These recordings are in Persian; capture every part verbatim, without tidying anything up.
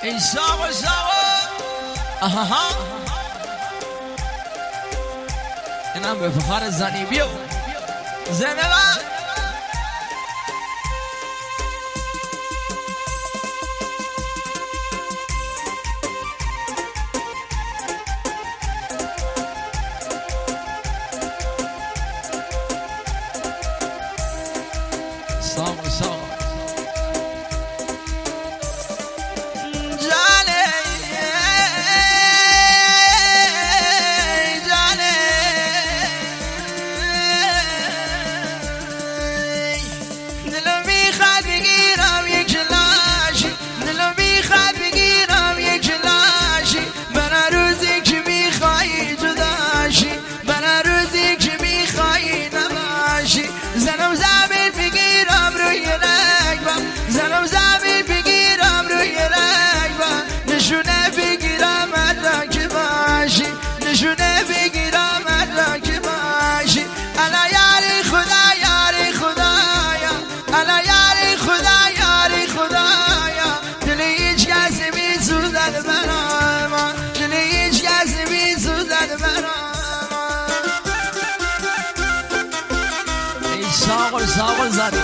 ای ساوا ساوا آها اینم به فخار زنی بیو زنبا ساوا ساوا زنم زمین بگیرم روی رنگم زنم زمین بگیرم روی رنگم نشونه بگیرم را که باشی نشونه بگیرم را که باشی الا یاری خدا یاری خدایا الا یاری خدا یاری خدایا دل هیچ کسی میسوزد برای ما دل هیچ کسی میسوزد برای ساغر ساغر زدی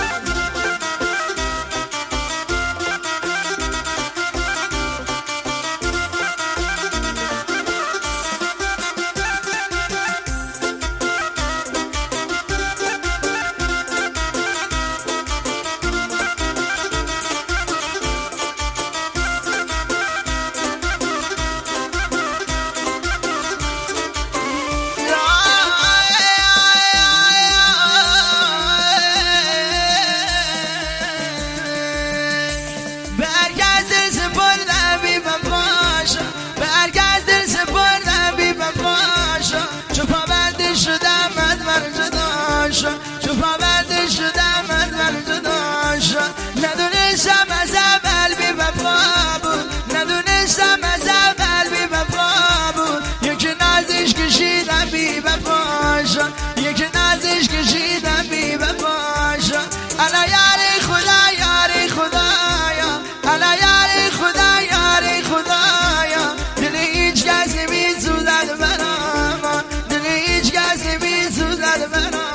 چو پاورده شدم از من جدا شد ندونستم از اول بی وفا بود ندونستم از اول بی وفا بود یکی نازش کشیدم بی وفا شد یکی نازش کشیدم بی وفا شد الا یاری خدا یاری خدایا الا یاری خدا یاری خدایا دل هیچ کسی میسوزد برا ما دل هیچ کسی میسوزد برا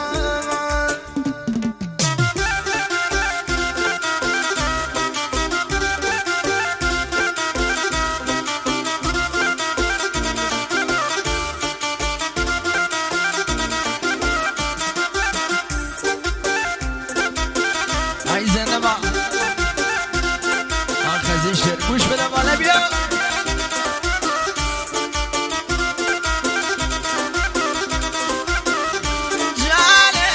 ای زنبا آخذی شر گوش بده بالا بیا جانه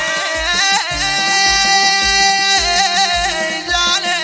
جانه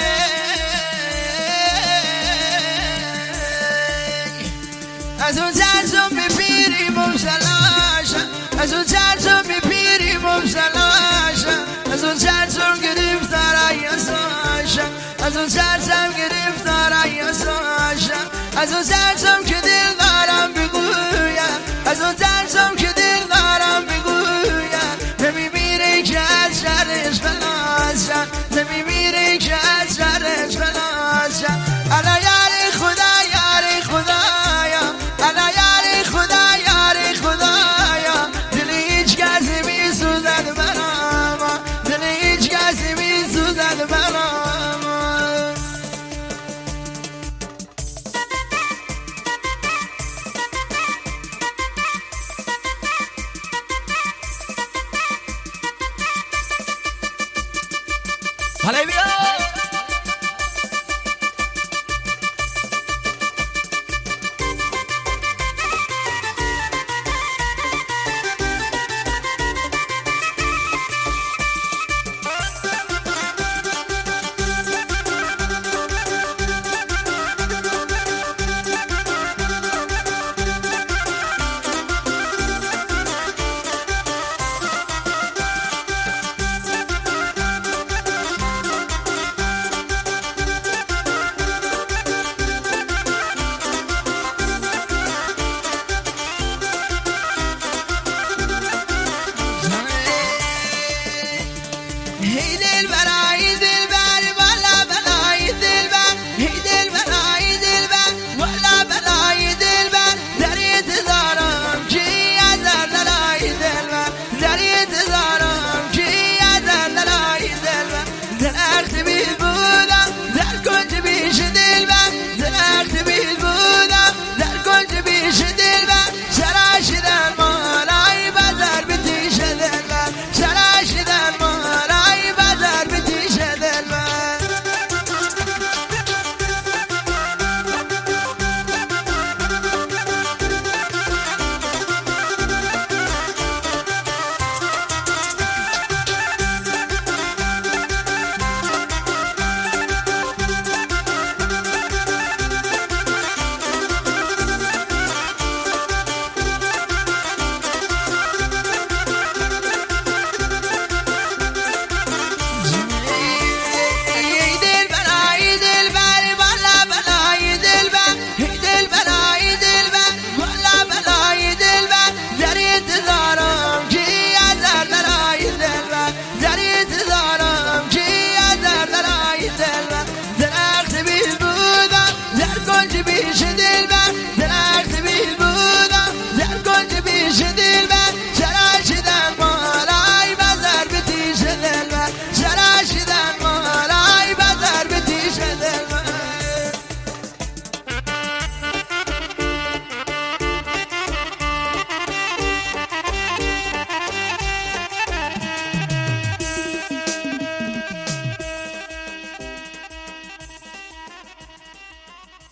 از اون ترسم میپیری مبسلاشم از اون ترسم میپیری مبسلاشم از اون ترسم گرفتار ایاساشم از اون ترسم گرفتار ایاساشم از اون ترسم که دل دارم بگویم از اون ترسم که دل دارم بگویم نمیمیره که از شرش خلاصم نمیمیره که از شرش خلاصم الا یاری خدا یاری خدایا الا یاری خدا یاری خدایا دل هیچ کسی میسوزد برا ما دل هیچ کسی میسوزد برا ما حالا بیا